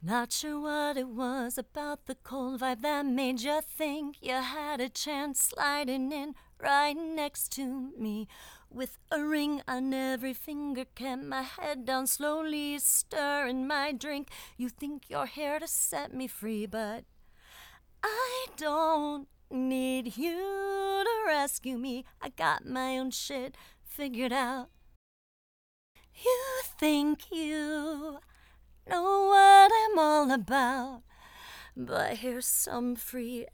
Not sure what it was about the cold vibe that made you think you had a chance sliding in right next to me. With a ring on every finger, kept my head down, slowly stirring my drink. You think you're here to set me free, but I don't need you to rescue me. I got my own shit figured out. You think you know what I'm all about, but here's some free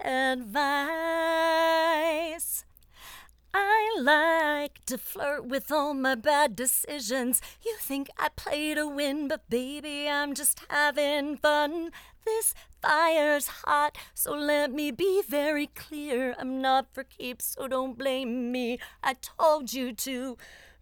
advice. I like to flirt with all my bad decisions. You think I play to win, but baby, I'm just having fun. This fire's hot, so let me be very clear. I'm not for keeps, so don't blame me. I told you to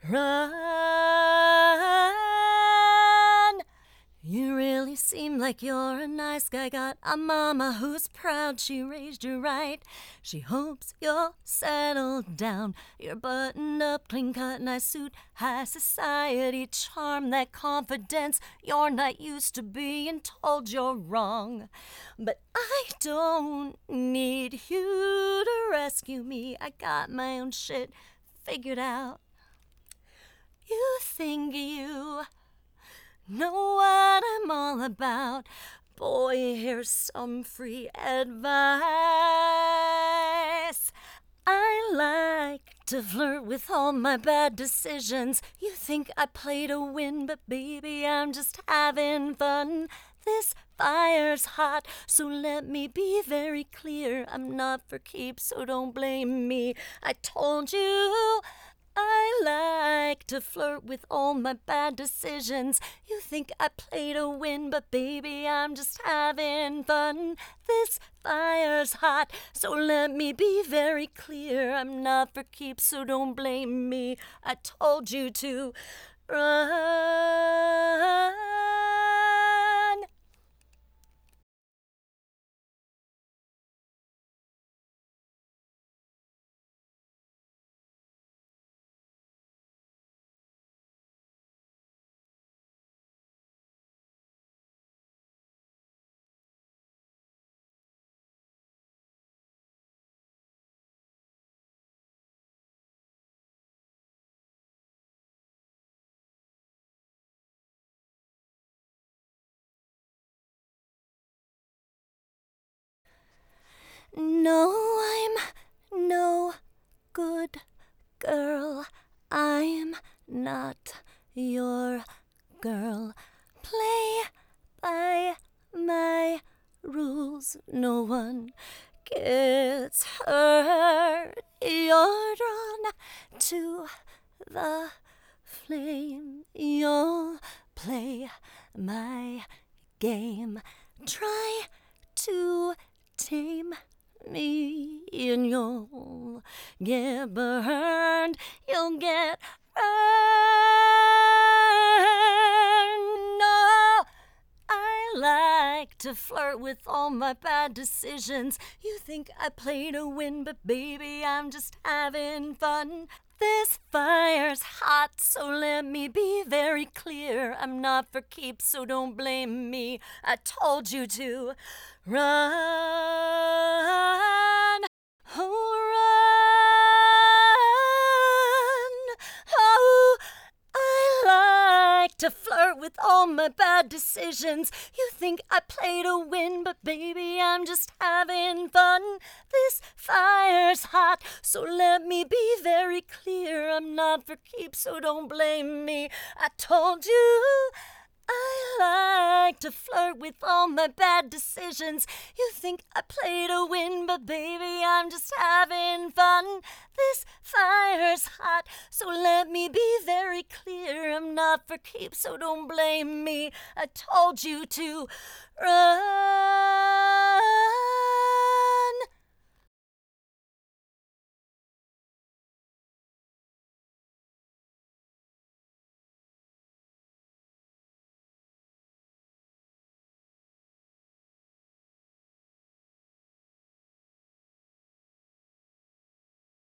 run. You really seem like you're a nice guy. Got a mama who's proud she raised you right. She hopes you'll settle down. You're buttoned up, clean cut, nice suit, high society charm, that confidence. You're not used to being told you're wrong. But I don't need you to rescue me. I got my own shit figured out. You think you know what I'm all about. Boy, here's some free advice. I like to flirt with all my bad decisions. You think I play to win, but baby, I'm just having fun. This fire's hot, so let me be very clear. I'm not for keeps, so don't blame me. I told you I like to flirt with all my bad decisions. You think I play to win, but baby, I'm just having fun. This fire's hot, so let me be very clear. I'm not for keeps, so don't blame me. I told you to run. No, I'm no good girl. I'm not your girl. Play by my rules. No one gets hurt. You're drawn to the flame. You'll play my game. Try to tame me and you'll get burned. You'll get burned. No, I like to flirt with all my bad decisions. You think I play to win, but baby, I'm just having fun. This fire's hot, so let me be very clear. I'm not for keeps, so don't blame me. I told you to run. Oh, run. Oh, I like to flirt with all my bad decisions. You think I play to win, but baby, I'm just having fun. This fire's hot, so let me be very clear. I'm not for keeps, so don't blame me. I told you I like to flirt with all my bad decisions. You think I play to win, but baby, I'm just having fun. This fire's hot, so let me be very clear. I'm not for keeps, so don't blame me. I told you to run.